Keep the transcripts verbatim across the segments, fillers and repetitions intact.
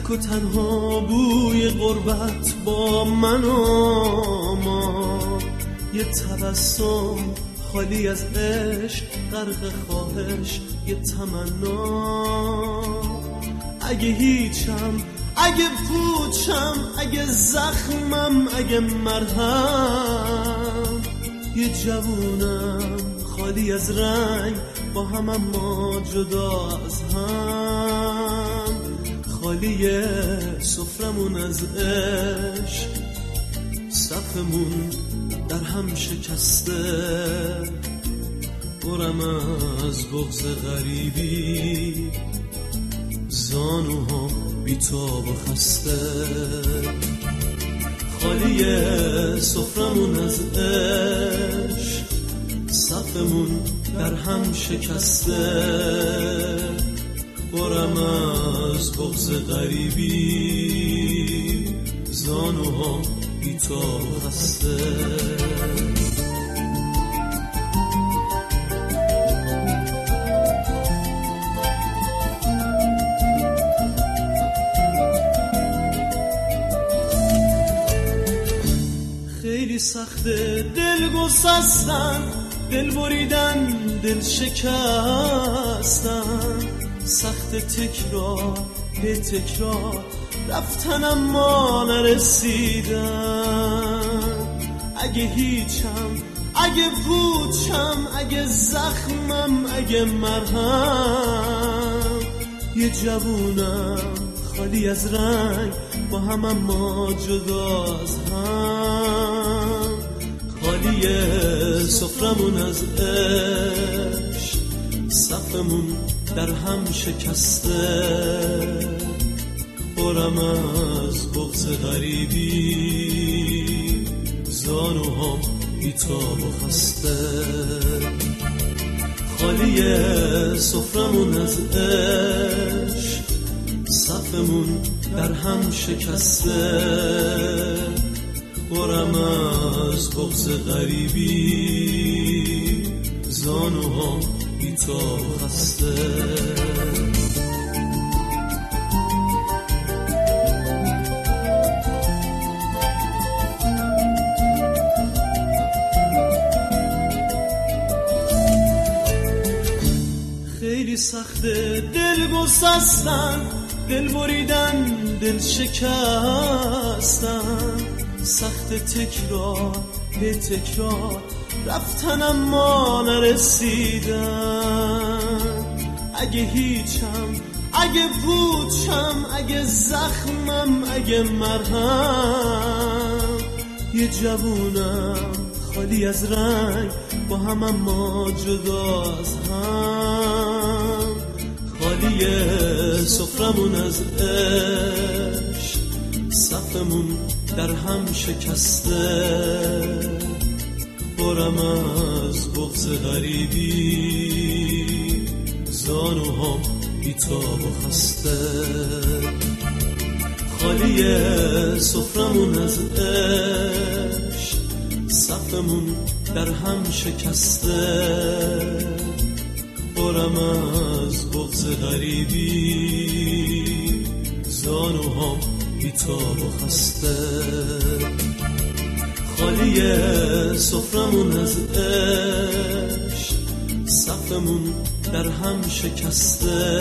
تک و تنها بوی غربت با من آمد، یه تبسم خالی از عشق، غرق خواهش یه تمنا. اگه هیچم، اگه پوچم، اگه زخمم، اگه مرهم، یه جوونم خالی از رنگ با هم اما جدا از هم. خالی سفرمون از عشق، صفمون در هم شکسته، برم از بغض غریبی، زانوها بی‌تاب و خسته. خالی سفرمون از عشق، صفمون در هم شکسته، برم از بغض غریبی، زانوها بی‌تاب و خسته. خیلی سخته دل گسستن، دل بریدن، دل شکستن، سخت تکرار به تکرار رفتن اما نرسیدن. اگه هیچم، اگه پوچم، اگه زخمم، اگه مرهم، یه جوونم خالی از رنگ با هم اما جدا از هم. خالی سفرمون از عشق، صفمون در هم شکسته، برم از بغض غریبی، زانوها بی‌تاب و خسته. خالی سفرمون از عشق، صفمون در هم شکسته، برم از بغض غریبی، زانوها بی‌تاب و خسته. خیلی سخته دل گسستن، دل بریدن، دل شکستن، سخت تکرار به تکرار رفتن اما نرسیدن. اگه هیچم، اگه پوچم، اگه زخمم، اگه مرهم، یه جوونم خالی از رنگ با هم اما جدا از هم. خالی سفرمون از عشق، صفمون در هم شکسته، برم از بغض غریبی، زانوها بی‌تاب و خسته. خالی سفرمون از عشق، صفمون در هم شکسته، برم از بغض غریبی، زانوها بی‌تاب و خسته. خالی سفرمون از عشق، صفمون در هم شکسته،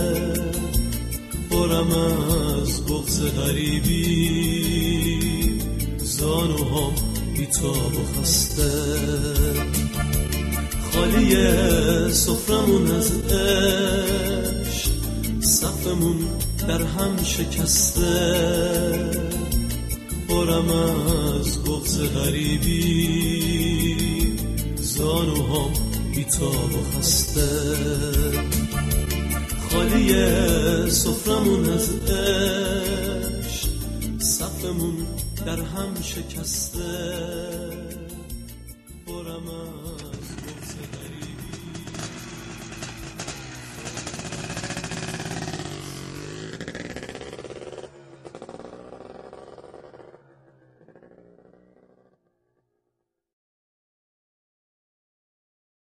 برم از بغض غریبی، زانوها بی‌تاب و خسته. خالی سفرمون از عشق، صفمون در هم شکسته، برم از بغض غریبی، زانوها بی‌تاب و خسته. خالی سفرمون از عشق، صفمون در هم شکسته، برم